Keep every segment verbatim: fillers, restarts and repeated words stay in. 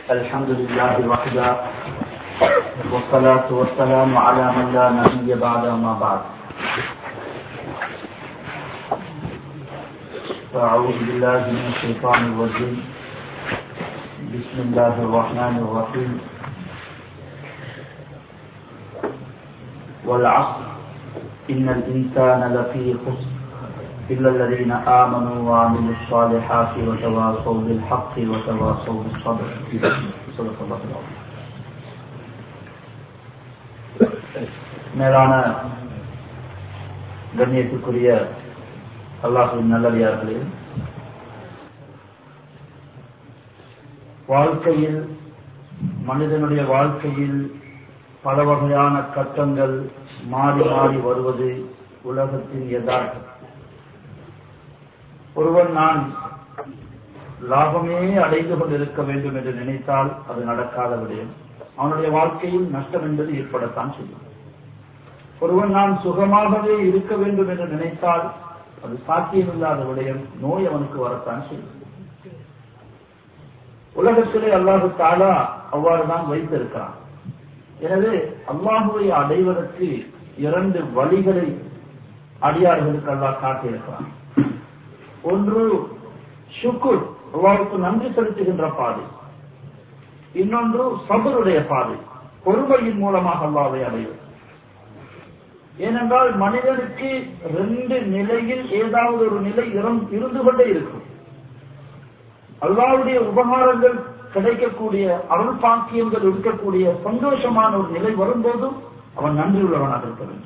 الحمد لله وحده والصلاة والسلام على من لا نبي بعد ما بعد. أعوذ بالله من الشيطان الرجيم. بسم الله الرحمن الرحيم. والعصر إن الإنسان لفي خسر إلا الذين آمنوا وعملوا الصالحات وتواصوا بالحق وتواصوا بالصبر. صدق الله العظيم. மேலான கண்ணியத்துக்குரிய அல்லாஹ்வின் நல்லடியார்களே, வாழ்க்கையில் மனிதனுடைய வாழ்க்கையில் பல வகையான கட்டங்கள் மாறி மாறி வருவது உலகத்தின் யதார்த்தம். ஒருவன் நான் லாபமே அடைந்து கொண்டிருக்க வேண்டும் என்று நினைத்தால் அது நடக்காத விடயம். அவனுடைய வாழ்க்கையில் நஷ்டம் என்பது ஏற்படத்தான் செய்யும். ஒருவன் நான் சுகமாகவே இருக்க வேண்டும் என்று நினைத்தால் அது சாத்தியமில்லாத விடயம். நோய் அவனுக்கு வரத்தான் செய்யும். உலகத்திலே அல்லாஹு தஆலா அவ்வாறுதான் வைத்திருக்கிறான். எனவே அல்லாஹுவை அடைவதற்கு இரண்டு வழிகளை அடியார்களுக்கு அல்லாஹ் காட்டியிருக்கிறான். ஒன்று ஷுக்குர், அல்லாஹ்வுக்கு நன்றி செலுத்துகின்ற பாதை. இன்னொன்று சபருடைய பாதை, பொறுமையின் மூலமாக அல்லாஹ்வை அடைவது. ஏனென்றால் மனிதனுக்கு ரெண்டு நிலையில் ஏதாவது ஒரு நிலை இருந்து கொண்டே இருக்கும். அல்லாஹ்வுடைய உபகாரங்கள் கிடைக்கக்கூடிய, அருள் பாக்கியங்கள் இருக்கக்கூடிய சந்தோஷமான ஒரு நிலை வரும்போதும் அவன் நன்றி உள்ளவனாக இருக்க வேண்டும்.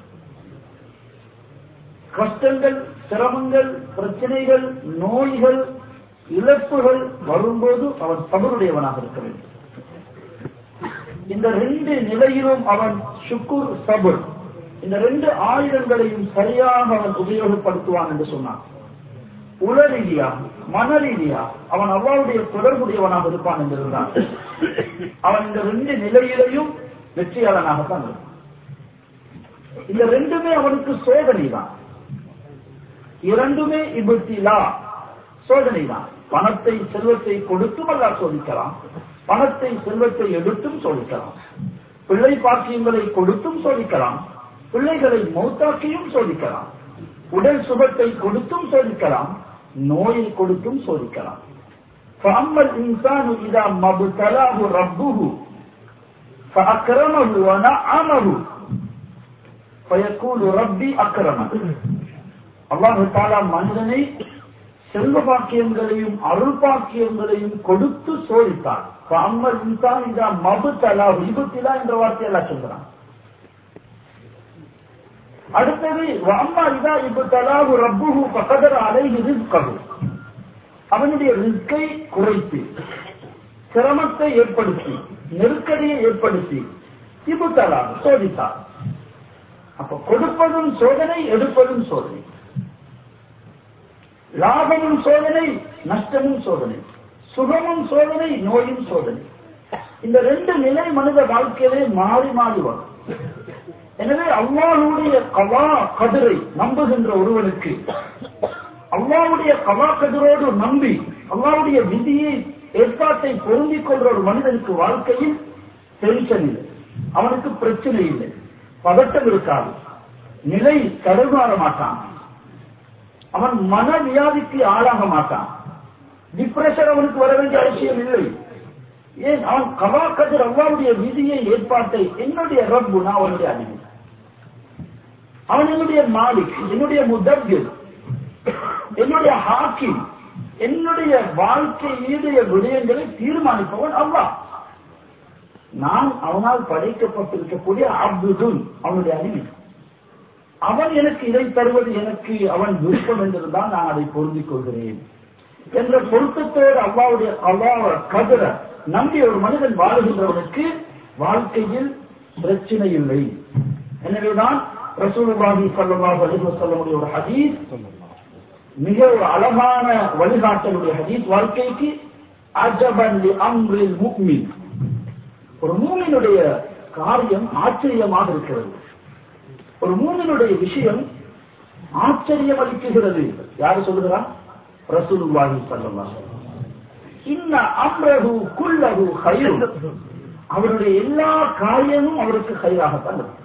கஷ்டங்கள், சிரமங்கள், பிரச்சனைகள், நோய்கள், இழப்புகள் வரும்போது அவன் சபருடையவனாக இருக்க வேண்டும். இந்த ரெண்டு நிலையிலும் அவன் ஷுக்குர், சபர், இந்த ரெண்டு ஆயுதங்களையும் சரியாக அவன் உபயோகப்படுத்துவான் என்று சொன்னான். உள ரீதியாக, மன ரீதியாக அவன் அல்லாஹ்வுடைய தொடர்புடையவனாக இருப்பான் என்றிருந்தான். அவன் இந்த ரெண்டு நிலையிலையும் வெற்றியாளனாகத்தான் இருப்பான். இந்த ரெண்டுமே அவனுக்கு சோதனை தான். இரண்டுமே இப்திலா, சோதனை தான். பணத்தை செல்வத்தை கொடுத்தும் அல்லாஹ் சோதிக்கலாம், பணத்தை செல்வத்தை எடுத்தும் சோதிக்கலாம், பிள்ளை பாக்கியங்களை கொடுத்தும் சோதிக்கலாம், பிள்ளைகளை மௌத்தாக்கியும் சோதிக்கலாம், உடல் சுகத்தை கொடுத்தும் சோதிக்கலாம், நோயை கொடுத்தும் சோதிக்கலாம். فَأَمَّا الْإِنسَانُ إِذَا مَا ابْتَلَاهُ رَبُّهُ فَأَكْرَمَهُ وَنَعَّمَهُ فَيَقُولُ رَبِّي أَكْرَمَنِ. அல்லாஹ் தஆலா மனிதனை செல்வ பாக்கியங்களையும் அருள் பாக்கியங்களையும் கொடுத்து சோதித்தார். فَأَمَّا الْإِنسَانُ إِذَا مَا ابْتَلَاهُ, இப்திலா என்ற வார்த்தையை அல்லாஹ் சொல்றான். அடுத்தது வஅம்மா இதா இப்தலாஹு ரப்புஹு ஃபகதர அலைஹி ரிஸ்கஹு, அவனுடைய ரிஸ்கை குறைத்து, சிரமத்தை ஏற்படுத்தி, நெருக்கடியை ஏற்படுத்தி இப்தலா சோதித்தார். அப்ப கொடுப்பதும் சோதனை, எடுப்பதும் சோதனை, லாபமும் சோதனை, நஷ்டமும் சோதனை, சுகமும் சோதனை, நோயும் சோதனை. இந்த ரெண்டு நிலை மனித வாழ்க்கையிலே மாறி மாறி வரும். எனவே அல்லாஹ்வுடைய கலா கதிரை நம்புகின்ற ஒருவனுக்கு, அல்லாஹ்வுடைய கலா கதிரோடு நம்பி அல்லாஹ்வுடைய விதியை ஏற்பாட்டை பொருந்திக் கொள்ற ஒரு மனிதனுக்கு வாழ்க்கையில் டென்ஷன் இல்லை, அவனுக்கு பிரச்சனை இல்லை, பதட்டம் இருக்காது, நிலை தடுமாற மாட்டான், அவன் மன வியாதிக்கு ஆளாக மாட்டான், டிப்ரெஷன் அவனுக்கு வர வேண்டிய அவசியம் இல்லை. ஏன்? அவன் கலா கதிர் அல்லாஹ்வுடைய விதியை ஏற்பாட்டை, என்னுடைய ரப்பு, நான் அவனுடைய அடிமை, அவன் என்னுடைய மாலிக், என்னுடைய முதப்பிர், என்னுடைய ஹாக்கிம், என்னுடைய வாழ்க்கை மீதிய விடயங்களை தீர்மானிப்பவன் அல்லாஹ். நான் அவனால் படைக்கப்பட்டிருக்கக்கூடிய அப்துல், அவனுடைய அடிமை. அவன் எனக்கு இதை தருவது எனக்கு அவன் விருப்பம் என்றிருந்தால் நான் அதை பொருந்திக் கொள்கிறேன் என்ற பொருத்தத்தோடு அல்லாஹ்வுடைய அல்லாஹ் கதிர நம்பி ஒரு மனிதன் வாழுகின்றவனுக்கு வாழ்க்கையில் பிரச்சனை இல்லை. எனவேதான் ரசூலுல்லாஹி ஸல்லல்லாஹு அலைஹி வஸல்லம் ஒரு ஹதீஸ், மிக ஒரு அழகான வழிகாட்டலுடைய ஹதீஸ், வாழ்க்கைக்கு அஜபன் லி அம்ரில் முஃமின், ஒரு மூமினுடைய காரியம் ஆச்சரியமாக இருக்கிறது, ஒரு மூமினுடைய விஷயம் ஆச்சரியம் அளிக்குகிறது. யாரு சொல்லுகிறார்? ரசூலுல்லாஹி ஸல்லல்லாஹு அலைஹி வஸல்லம். இன்ன அம்ரஹு குல்லஹு கைர், அவருடைய எல்லா காரியமும் அவருக்கு கைராகத்தான் இருக்கும்.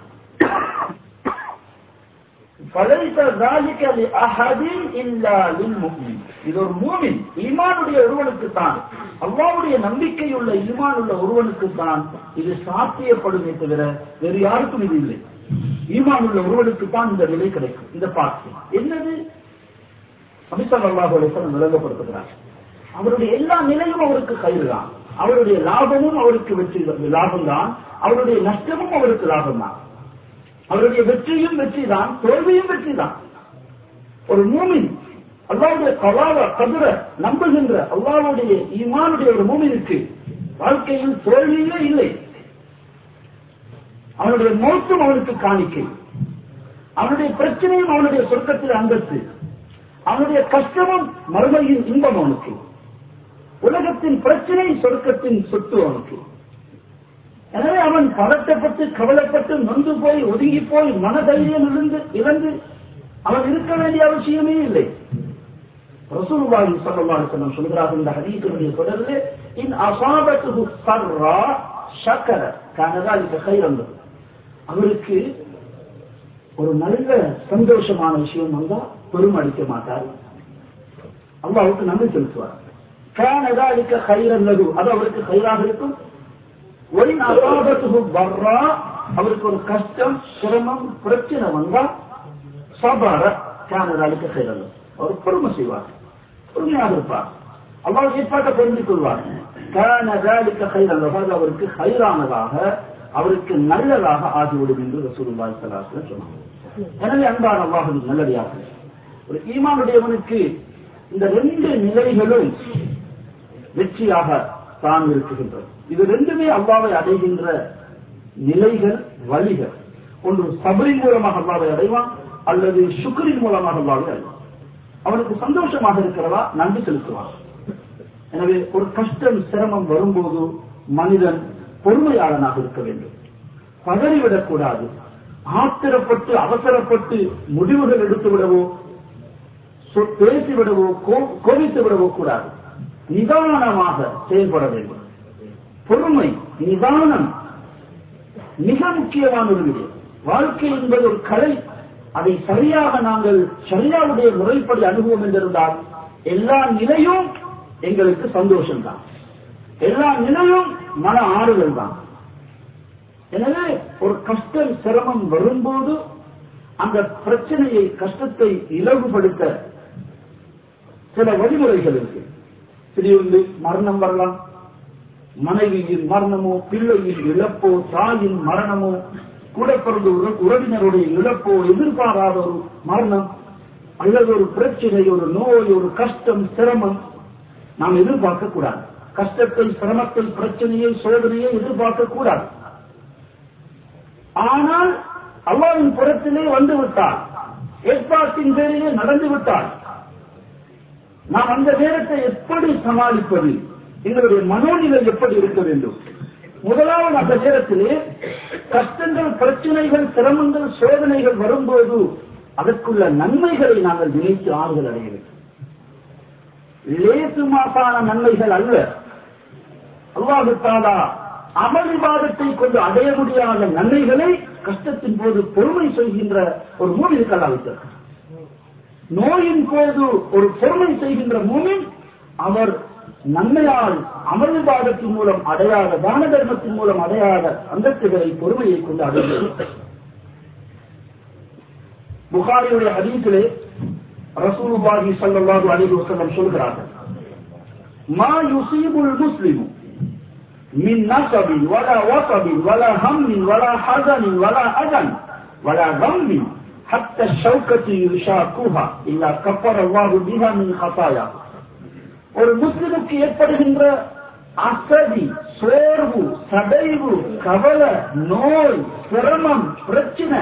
இது ஒரு மூமின் ஈமானுடைய ஒருவனுக்கு தான், அல்லாஹ்வுடைய நம்பிக்கையுள்ள ஈமான் உள்ள ஒருவனுக்கு தான் இது சாத்தியப்படுமே தவிர வேறு யாருக்கும் இது இல்லை. ஈமான் உள்ள ஒருவனுக்கு தான் இந்த நிலை கிடைக்கும். இந்த பாக்கியம் என்னது? நபி ஸல்லல்லாஹு அலைஹி வஸல்லம் விளங்கப்படுத்துகிறார். அவருடைய எல்லா நிலையும் அவருக்கு கைதான், அவருடைய லாபமும் அவருக்கு வெற்றி லாபம் தான், அவருடைய நஷ்டமும் அவருக்கு லாபம் தான், அவருடைய வெற்றியும் வெற்றி தான், தோல்வியும் வெற்றி தான். ஒரு மூமின் அல்லாஹ்வுடைய கலாவ கதிர நம்புகின்ற அல்லாஹ்வுடைய ஈமானுடைய ஒரு மூமினுக்கு வாழ்க்கையில் தோல்வியே இல்லை. அவனுடைய மௌத்தும் அவனுக்கு காணிக்கை, அவனுடைய பிரச்சனையும் அவனுடைய சொர்க்கத்தில் அந்தஸ்து, அவனுடைய கஷ்டமும் மறுமையின் இன்பம் அவனுக்கு, உலகத்தின் பிரச்சனை சொர்க்கத்தின் சொத்து அவனுக்கு. எனவே அவன் பதட்டப்பட்டு கவலைப்பட்டு நொந்து போய் ஒதுங்கி போய் மனதைரியம் இழந்து இழந்து அவன் இருக்க வேண்டிய அவசியமே இல்லை. ரசூலுல்லாஹி ஸல்லல்லாஹு அலைஹி வஸல்லம் சொல்கிறார்கள் இந்த ஹதீஸுடைய தொடரிலே, இன் அஸாபத்துஹு ஸர்ரா ஷக்கர கான ذلك கைரன், அவருக்கு ஒரு நல்ல சந்தோஷமான விஷயம் வந்தா பெருமை அடிக்க மாட்டார், அல்லாஹ்வுக்கு நன்றி செலுத்துவார். கான ذلك கைரன் லஹு, அது அவருக்கு கைராக இருக்கும். ஒயின் அஸாபத்துஹு பர்ரா, அவருக்கு ஒரு கஷ்டம் சிரமம் பிரச்சனை வந்தா சபர கான ذلك கைரன் லஹு, அவர் பொறுமை செய்வார், பொறுமையாக இருப்பார், அல்லாஹ் ஏற்பாட்டை புரிந்து கொள்வார். கான ذلك கைரன் லஹு, அது அவருக்கு கைரானதாக அவருக்கு நல்லதாக ஆகிவிடும் என்று ரசூலுல்லாஹி ஸல்லல்லாஹு அலைஹி வஸல்லம் சொன்னார். எனவே அன்பான அல்லாஹ்வின் நல்லடியார்களே, ஒரு ஈமானுடையவனுக்கு இந்த ரெண்டு நிலைகளும் வெற்றியாக தான் இருக்குகின்றது. இது ரெண்டுமே அல்லாஹ்வை அடைகின்ற நிலைகள், வழிகள். ஒன்று சபரின் மூலமாக அல்லாஹ்வை அடைவான், அல்லது சுக்ரின் மூலமாக அல்லாஹ்வை அடைவான். அவனுக்கு சந்தோஷமாக இருக்கிறதா நன்றி செலுத்துவான். எனவே ஒரு கஷ்டம் சிரமம் வரும்போது மனிதன் பொறுமையாளனாக இருக்க வேண்டும், பதறிவிடக் கூடாது, ஆத்திரப்பட்டு அவசரப்பட்டு முடிவுகள் எடுத்து விடவோ பேசிவிடவோ கோபித்து விடவோ கூடாது. நிதானமாக செயல்பட வேண்டும். பொறுமை நிதானம் மிக முக்கியமான ஒரு விடயம். வாழ்க்கை என்பது ஒரு கலை, அதை சரியாக நாங்கள் சரியாவுடைய முறைப்படி அனுபவம் என்றிருந்தால் எல்லா நிலையும் எங்களுக்கு சந்தோஷம்தான், எல்லா நிலையும் மன ஆறுதல் தான். எனவே ஒரு கஷ்டம் சிரமம் வரும்போது அந்த பிரச்சனையை கஷ்டத்தை இலகுபடுத்த சில வழிமுறைகள் இருக்கு. திடீர்ந்து மரணம் வரலாம், மனைவியின் மரணமோ, பிள்ளையின் இழப்போ, தாயின் மரணமோ, கூட பிறந்த உறவினருடைய இழப்போ, எதிர்பாராத ஒரு மரணம் அல்லது ஒரு பிரச்சனை, ஒரு நோய், ஒரு கஷ்டம் சிரமம் நாம் எதிர்பார்க்க கூடாது. கஷ்டத்தை சிரமத்தை பிரச்சனையை சோதனையை எதிர்பார்க்க கூடாது. ஆனால் அல்லாஹ்வின் புறத்திலே வந்து விட்டால், ஏற்பாட்டின் பேரிலே நடந்து விட்டால், நாம் அந்த நேரத்தை எப்படி சமாளிப்பது, எங்களுடைய மனோநிலை எப்படி இருக்க வேண்டும்? முதலாவது அந்த நேரத்திலே கஷ்டங்கள் பிரச்சனைகள் சிரமங்கள் சோதனைகள் வரும்போது அதற்குள்ள நன்மைகளை நாங்கள் நினைத்து ஆறுதல் அடைய வேண்டும். லேசு மாசான நன்மைகள் அல்ல. அல்லாஹ் தஆலா அமல் இபாதத்தை கொண்டு அடைய முடியாத நன்மைகளை கஷ்டத்தின் போது பொறுமை செய்கின்ற ஒரு மூமினுக்கு அல்லாஹ் வைத்திருக்கிறார். நோயின் போது ஒரு பொறுமை செய்கின்ற மூமின் அவர் நன்மையால் அமல் இபாதத்தின் மூலம் அடையாத, தான தர்மத்தின் மூலம் அடையாத அந்தஸ்துகளை பொறுமையை கொண்டு அடைகிறது. புகாரியுடைய ஹதீஸிலே ரசூலுல்லாஹி ஸல்லல்லாஹு அலைஹி வஸல்லம் சொல்கிறார்கள், மா யுஸீபுல் முஸ்லிமு மின் நஸபின் வலா வஸபின் வலா ஹம்மின் வலா ஹஸனின் வலா அதன் வலா கம்மின் ஹத்தா ஷௌகத்தி யுஷாக்குஹா இல்லா கஃபரல்லாஹு பிஹா மின் ஹதாயா. ஒரு முஸ்லிமுக்கு ஏற்படுகின்ற அசதி, சோர்வு, சடைவு, கவலை, நோய், சிரமம், பிரச்சனை,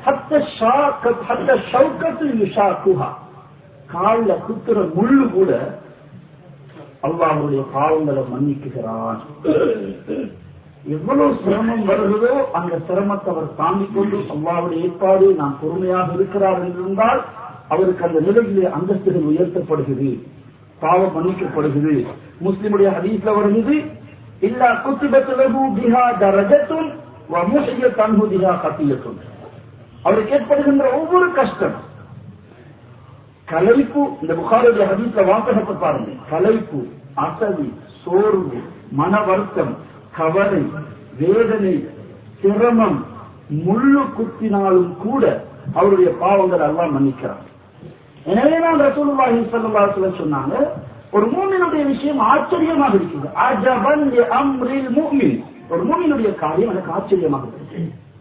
கால குத்துற முள்ளு கூட அல்லாஹ்வுடைய பாவங்களை மன்னிக்குகிறான். எவ்வளவு சிரமம் வருகிறதோ அந்த சிரமத்தை அவர் தாங்கிக் கொண்டு அல்லாஹ்வுடைய ஏற்பாடு நாம் பொறுமையாக இருக்கிறார் என்றிருந்தால் அவருக்கு அந்த நிலையிலே அந்தஸ்துகள் உயர்த்தப்படுகிறது. பாவம் மன்னிக்கப்படுகிறது. முஸ்லிமுடைய ஹதீஸ்ல வருகிறது, இல்லா குத்திபத் லஹு பிஹா தரஜத்துன் வ முஹியத் அன்ஹு பிஹா கத்தியத்துன். அவருக்கு ஏற்படுகின்ற ஒவ்வொரு கஷ்டம், கலைப்பு, இந்த புகாரியுடைய ஹதீஸ்ல வாசகத்தை பாருங்க, கலைப்பு, அசதி, சோர்வு, மன வருத்தம், கவலை, வேதனை, சிரமம், முள்ளு குத்தினாலும் கூட அவருடைய பாவங்கள் எல்லாம் மன்னிக்கிறார். எனவே தான் ரசூலுல்லாஹி ஸல்லல்லாஹு அலைஹி வஸல்லம் சொன்னாங்க, ஒரு மூமினுடைய விஷயம் ஆச்சரியமாக இருக்குது. அஜபன் லி அம்ரில் முஃமின், ஒரு மூமினுடைய காரியம் எனக்கு ஆச்சரியமாக இருக்குது.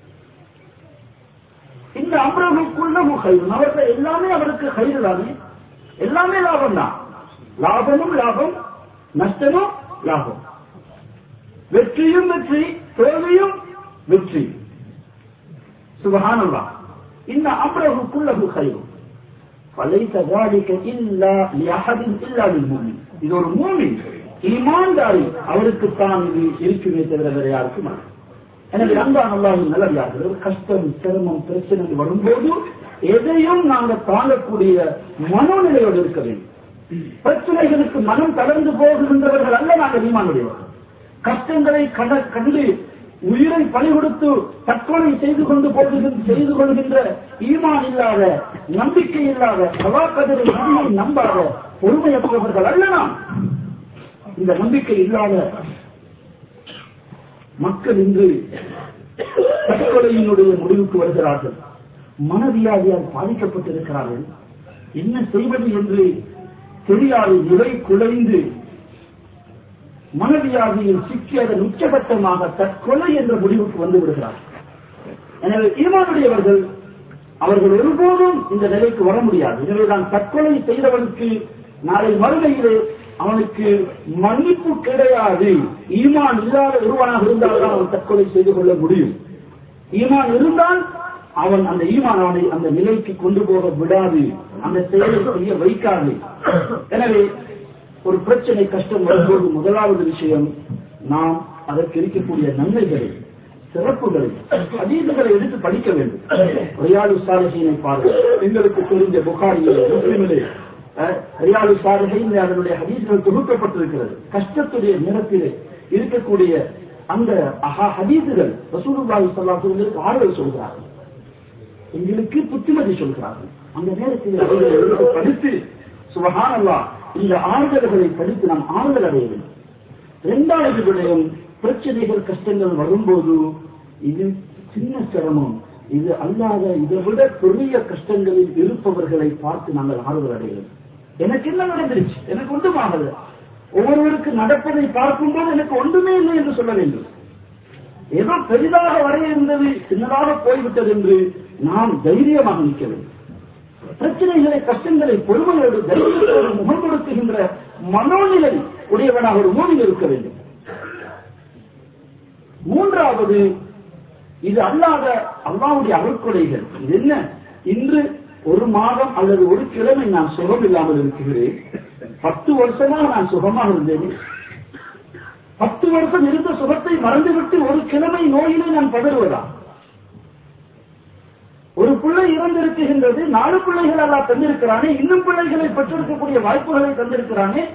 இந்த அம்ரஹுக்குள்ள முஹைர், அவர்கள் எல்லாமே அவருக்கு ஹைர் தானே, எல்லாமே லாபம் தான். லாபமும் லாபம், நஷ்டமும் லாபம், வெற்றியும் வெற்றி, தோல்வியும் வெற்றி. சுப்ஹானல்லாஹ். இந்த அம்ரஹுக்குள்ள முஹைர் فليس ذلك الا لاحد الا للمؤمن. இது ஒரு மூமின் ஈமான்தாரி அவருக்கு தான் இது இருக்குமே தவிர வேற யாருக்கும் அல்ல. எனவே அன்பான அல்லாஹ்வின் நல்லடியார்களே, கஷ்டம், சிரமம், பிரச்சனை வரும்போது எதையும் நாங்கள் தாங்கக்கூடிய மனோநிலையோடு இருக்க வேண்டும். பிரச்சனைகளுக்கு மனம் தளர்ந்து போகின்றவர்கள் அல்ல நாங்கள் ஈமானுடையவர்கள். கஷ்டங்களை கண்டு உயிரை பலி கொடுத்து தற்கொலை செய்து கொண்டு போகின்ற செய்து கொள்கின்ற ஈமான் இல்லாத, நம்பிக்கை இல்லாத, சவாக்கதிரை நம்பியை நம்பாத பொறுமையற்றவர்கள் அல்ல நாம். இந்த நம்பிக்கை இல்லாத மக்கள் இன்று தற்கொலையினுடைய முடிவுக்கு வருகிறார்கள். மனவியாதியால் பாதிக்கப்பட்டிருக்கிறார்கள். என்ன செய்வது என்று தெரியாது, நிலை குலைந்து மனவியாதியில் சிக்கி அதன் உச்சபட்சமாக தற்கொலை என்ற முடிவுக்கு வந்து விடுகிறார். எனவே ஈமானுடையவர்கள் அவர்கள் ஒருபோதும் இந்த நிலைக்கு வர முடியாது. எனவேதான் தற்கொலை செய்தவனுக்கு நாளை மறுமையிலே அவனுக்கு மன்னிப்பு கிடையாது. ஈமான் இல்லாத ஒருவனாக இருந்தால்தான் அவன் தற்கொலை செய்து கொள்ள முடியும். ஈமான் இருந்தால் அவன் அந்த ஈமான் அவனை அந்த நிலைக்கு கொண்டு போக விடாது, அந்த செயலை செய்ய வைக்காது. எனவே ஒரு பிரச்சனை, கஷ்டம் வரும்போது முதலாவது விஷயம், நாம் அதற்கு இருக்கக்கூடிய நன்மைகளை, சிறப்புகளை, ஹதீஸ்களை எடுத்து படிக்க வேண்டும். ரியாது ஸாலிஹீனை பாருங்கள். எங்களுக்கு தெரிந்த புகாரியிலே, முஸ்லிமிலே ரியாது ஸாலிஹீன் அதனுடைய ஹதீஸ்கள் தொகுக்கப்பட்டிருக்கிறது. கஷ்டத்துடைய நேரத்திலே இருக்கக்கூடிய அந்த ஹதீஸ்கள் ரசூலுல்லாஹி ஸல்லல்லாஹு அலைஹி வஸல்லம் ஆறுதல் சொல்கிறார்கள், எங்களுக்கு புத்திமதி சொல்கிறார்கள். அந்த நேரத்தில் அவர்கள் எடுத்து படித்து சுப்ஹானல்லாஹ் இந்த ஆறுதல்களை படித்து நாம் ஆறுதல் அடைய வேண்டும். இரண்டாவது விடயம், பிரச்சனைகள், கஷ்டங்கள் வரும்போது இது சின்ன சிரமம், இது அல்லாத இதை விட பெரிய கஷ்டங்களில் இருப்பவர்களை பார்த்து நாங்கள் ஆறுதல் அடைய வேண்டும். எனக்கு என்ன நடந்துருச்சு, எனக்கு ஒன்றுமாகல. ஒவ்வொருவருக்கு நடப்பதை பார்க்கும்போது எனக்கு ஒன்றுமே இல்லை என்று சொல்ல வேண்டும். ஏதோ பெரிதாக வர இருந்தது சின்னதாக போய்விட்டது என்று நாம் தைரியமாக நிற்க வேண்டும். பிரச்சனைகளை, கஷ்டங்களை பொறுமையோடு தைரியத்தோடு முகம் கொடுக்குகின்ற மனோநிலை உடையவனாக ஒரு மூமின் இருக்க வேண்டும். மூன்றாவது, இது அல்லாத அல்லாஹ்வுடைய அருட்கொடைகள். இது என்ன, இன்று ஒரு மாதம் அல்லது ஒரு கிழமை நான் சுகம் இல்லாமல் இருக்கிறேன், பத்து வருஷமாக நான் சுகமாக இருந்தேன், பத்து வருஷம் இருந்த சுகத்தை மறந்துவிட்டு ஒரு கிழமை நோயிலே நான் பதறுவதா? ஒரு பிள்ளை இறந்திருக்கின்றது, நாலு பிள்ளைகள் எல்லாம் தந்திருக்கிறானே, இன்னும் பிள்ளைகளை பெற்றிருக்கக்கூடிய வாய்ப்புகளை தந்திருக்கிறானே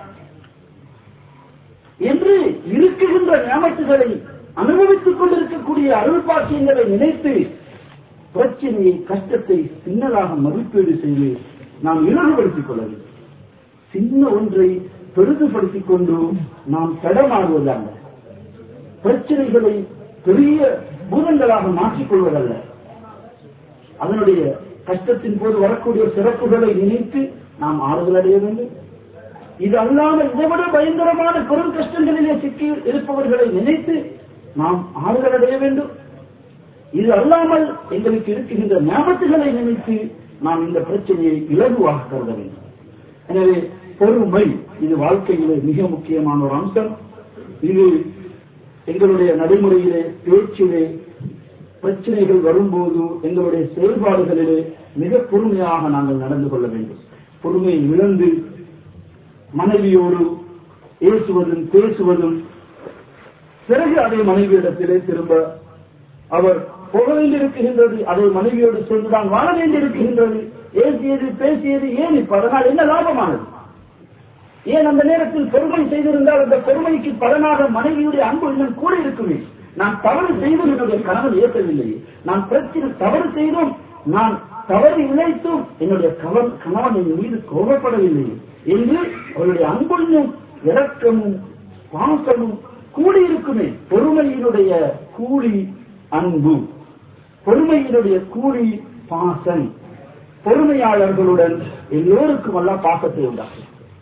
என்று இருக்குகின்ற ஞாபகங்களை அனுபவித்துக் கொண்டிருக்கக்கூடிய அருள் பாக்கியங்களை நினைத்து பிரச்சனையை, கஷ்டத்தை சின்னதாக மதிப்பீடு செய்து நாம் இலகுபடுத்திக் கொள்ள வேண்டும். சின்ன ஒன்றை பெரிதுபடுத்திக் கொண்டு நாம் தடமாறுவதல்ல, பிரச்சனைகளை பெரிய பூதங்களாக மாற்றிக் கொள்வதல்ல, அதனுடைய கஷ்டத்தின் போது வரக்கூடிய சிறப்புகளை நினைத்து நாம் ஆறுதல் அடைய வேண்டும். இது அல்லாமல் இதைவிட பயங்கரமான பெரும் கஷ்டங்களிலே சிக்கி இருப்பவர்களை நினைத்து நாம் ஆறுதல் அடைய வேண்டும். இது அல்லாமல் எங்களுக்கு இருக்கின்ற ஞாபகங்களை நினைத்து நாம் இந்த பிரச்சனையை இலகுவாக கருத வேண்டும். எனவே பொறுமை இது வாழ்க்கையிலே மிக முக்கியமான ஒரு அம்சம். இது எங்களுடைய நடைமுறையிலே, பேச்சிலே, பிரச்சனைகள் வரும்போது எங்களுடைய செயல்பாடுகளிலே மிக பொறுமையாக நாங்கள் நடந்து கொள்ள வேண்டும். பொறுமையை இழந்து மனைவியோடு ஏசுவதும் பேசுவதும், பிறகு அதே மனைவியிடத்திலே திரும்ப அவர் போக வேண்டியிருக்கின்றது, அதை மனைவியோடு சென்றுதான் வாழ வேண்டியிருக்கின்றது, ஏசியது பேசியது ஏன் இப்ப, அதனால் என்ன லாபமானது? ஏன் அந்த நேரத்தில் பொறுமை செய்திருந்தால் அந்த பொறுமைக்கு பலனாக மனைவியுடைய அன்பு இன்னும் கூட இருக்குமே. நான் தவறு செய்தும் என்னுடைய கணவன் ஏற்கவில்லையே, நான் பிரச்சனை தவறு செய்தும் நான் தவறு இழைத்தும் என்னுடைய கணவன் என் மீது கோபப்படவில்லையே என்று அவருடைய அன்பும் இரக்கமும் பாசமும் கூடியிருக்குமே. பொறுமையினுடைய கூலி அன்பு, பொறுமையினுடைய கூலி பாசம். பொறுமையாளர்களுடன் எல்லோருக்கும் எல்லாம் பாசத்தை உண்டாகும்.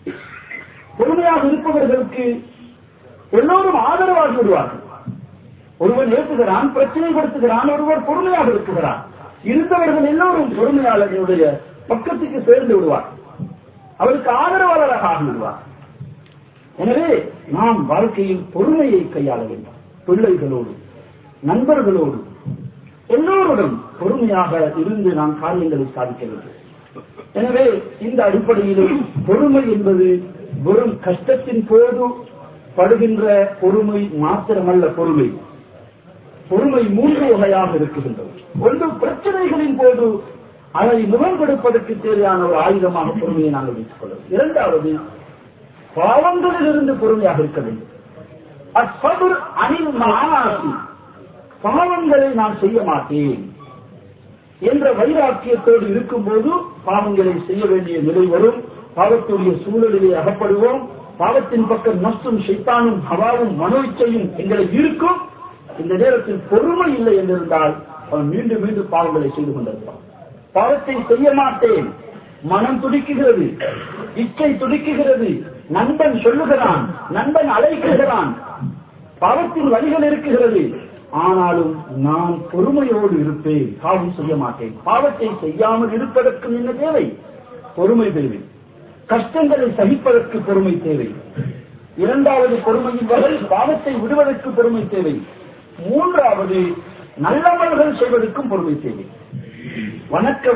பொறுமையாக இருப்பவர்களுக்கு எல்லோரும் ஆதரவாகி விடுவார்கள். ஒருவன் ஏற்றுகிறான், பிரச்சனைப்படுத்துகிறான், ஒருவர் பொறுமையாக இருக்குகிறான். இருந்தவர்கள் எல்லோரும் பொறுமையாளர்களுடைய பக்கத்துக்கு சேர்ந்து விடுவார், அவருக்கு ஆதரவாளராக ஆகிவிடுவார். எனவே நாம் வாழ்க்கையில் பொறுமையை கையாள வேண்டும். பிள்ளைகளோடு, நண்பர்களோடு, எல்லோருடன் பொறுமையாக இருந்து நாம் காரியங்களை சாதிக்க வேண்டும். எனவே இந்த அடிப்படையிலும் பொறுமை என்பது வெறும் கஷ்டத்தின் போது படுகின்ற பொறுமை மாத்திரமல்ல. பொறுமை பொறுமை மூன்று வகையாக இருக்குகின்றது. ஒன்று, பிரச்சனைகளின் போது அதை முகம் கொடுப்பதற்கு தேவையான ஒரு ஆயுதமாக பொறுமையை நாங்கள் வைத்துக் கொள்வோம். இரண்டாவது, பாவங்களில் இருந்து பொறுமையாக இருக்க வேண்டும். அஸ்ஸபுர் அனில் மஆசி, பாவங்களை நான் செய்ய மாட்டேன் என்ற வைராக்கியத்தோடு இருக்கும் போது பாவங்களை செய்ய வேண்டிய நிலை வரும். பாவத்துடைய சூழலிலே அகப்படுவோம். பாவத்தின் பக்கம் நஷ்டும் ஷைத்தானும் ஹவாவும் மனோ இச்சையும் எங்களை இருக்கும். இந்த நேரத்தில் பொறுமை இல்லை என்றிருந்தால் அவன் மீண்டும் மீண்டும் பாவங்களை செய்து கொண்டிருப்பான். பாவத்தை செய்ய மாட்டேன், மனம் துடிக்குகிறது, இச்சை துடிக்குகிறது, நண்பன் சொல்லுகிறான், நண்பன் அழைக்கிறான், பாவத்தின் வழிகள் இருக்குகிறது, ஆனாலும் நான் பொறுமையோடு இருப்பேன், பாவம் செய்ய மாட்டேன். பாவத்தை செய்யாமல் இருப்பதற்கு என்ன தேவை? பொறுமை தேவை. கஷ்டங்களை சகிப்பதற்கு பொறுமை தேவை. இரண்டாவது பொறுமையின் வகை பாவத்தை விடுவதற்கு பொறுமை தேவை. மூன்றாவது நல்லமல்கள் செய்வதற்கும் பொறுமை தேவை. வணக்க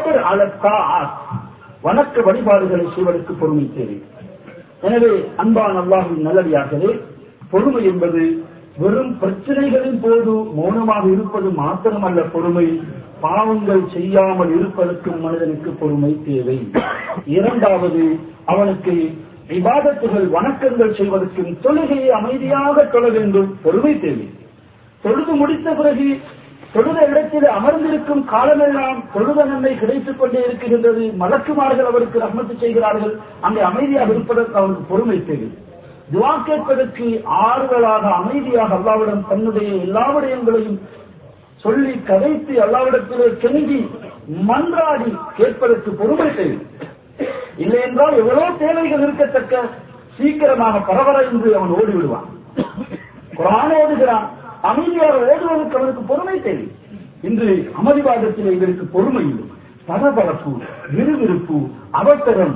வணக்க வழிபாடுகளை செய்வதற்கு பொறுமை தேவை. எனவே அன்பான அல்லாஹ்வின் நல்லடியார்களே, பொறுமை என்பது வெறும் பிரச்சனைகளின் போது மௌனமாக இருப்பது மாத்திரமல்ல. பொறுமை பாவங்கள் செய்யாமல் இருப்பதற்கும் மனிதனுக்கு பொறுமை தேவை. இரண்டாவது, அவனுக்கு இபாதத்துகள் வணக்கங்கள் செய்வதற்கும் தொழுகையை அமைதியாக தொழ வேண்டும், பொறுமை தேவை. தொழுது முடித்த பிறகு தொழுத இடத்தில் அமர்ந்திருக்கும் காலமெல்லாம் தொழுத நன்மை கிடைத்துக் கொண்டே இருக்கின்றது. மலக்குமார்கள் அவருக்கு ரஹ்மத்து செய்கிறார்கள். அங்கே அமைதியாக இருப்பதற்கு அவருக்கு பொறுமை தேவை. துஆ கேட்பதற்கு ஆறுதலாக அமைதியாக அல்லாஹ்விடம் தன்னுடைய எல்லா விடயங்களையும் சொல்லி கதைத்து அல்லாஹ்விடத்திலே கெஞ்சி மன்றாடி கேட்பதற்கு பொறுமை தேவை. இல்லை என்றால் எவ்வளவு தேவைகள் இருக்கத்தக்க சீக்கிரமாக பரவர என்று அவன் ஓடிவிடுவான். குர்ஆன் ஓதுகிறான், அமைதியாக ஓடுவதற்கு அவனுக்கு பொறுமை தேவை. இன்று அமளிவாதத்தில் எங்களுக்கு பொறுமை இல்லை. பரபரப்பு, விறுவிறுப்பு, அவசரம்,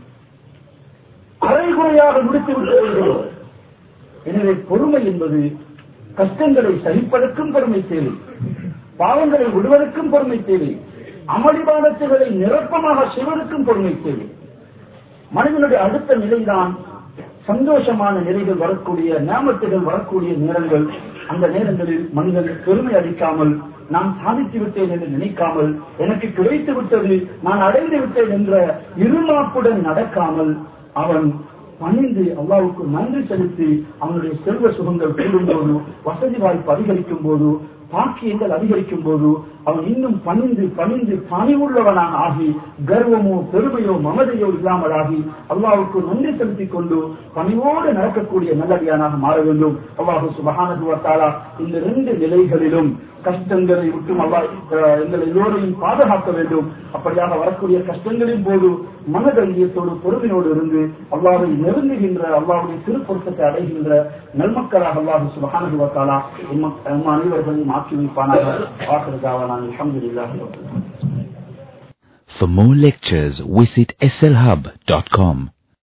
அரைகுறையாக முடித்துவிட்டு வருகிறோம். எனவே பொறுமை என்பது கஷ்டங்களை சகிப்பதற்கும் பொறுமை தேவை, பாவங்களை விடுவதற்கும் பொறுமை தேவை, அமளிவாதத்துகளை நிரப்பமாக செய்வதற்கும் பொறுமை தேவை. மனிதனுடைய அடுத்த நிலைதான் சந்தோஷமான நிலைகள் வரக்கூடிய, நியாமத்துகள் வரக்கூடிய நேரங்கள். அந்த நேரங்களில் மனிதன் பெருமை அளிக்காமல், நான் சாதித்து விட்டேன் என்று நினைக்காமல், எனக்கு கிடைத்து விட்டது, நான் அடைந்து விட்டேன் என்ற இருமாப்புடன் நடக்காமல், அவன் பணிந்து அல்லாஹ்வுக்கு நன்றி செலுத்தி அவனுடைய செல்வ சுகங்கள் கூடும் போது, வசதி வாய்ப்பு அதிகரிக்கும் போது, பாக்கியங்கள் அதிகரிக்கும் போது அவன் இன்னும் பணிந்து பணிந்து பணிவுள்ளவனாக ஆகி, கர்வமோ பெருமையோ மமதையோ இல்லாமல் ஆகி அல்லாஹ்வுக்கு நன்றி செலுத்திக் கொண்டு பணிவோடு நடக்கக்கூடிய நல்லடியானாக மாற வேண்டும். அல்லாஹ் சுப்ஹானஹு வ தஆலா இந்த இரண்டு நிலைகளிலும் கஷ்டங்களை விட்டும் அல்லாஹ் எங்கள் எல்லோரையும் பாதுகாக்க வேண்டும். அப்படியாக வரக்கூடிய கஷ்டங்களின் போது மனதைரியத்தோடு பொறுமையோடு இருந்து அல்லாஹ்வை நெருங்குகின்ற, அல்லாஹ்வுடைய திருப்பொருத்தத்தை அடைகின்ற நல்மக்களாக அல்லாஹ் சுப்ஹானஹு வ தஆலா நம் அனைவர்களையும் ஆக்கி வைப்பானாக. ஆகிரதாவான அல்ஹம்துலில்லாஹி ரப்பில் ஆலமீன். For more lectures, visit S L hub dot com.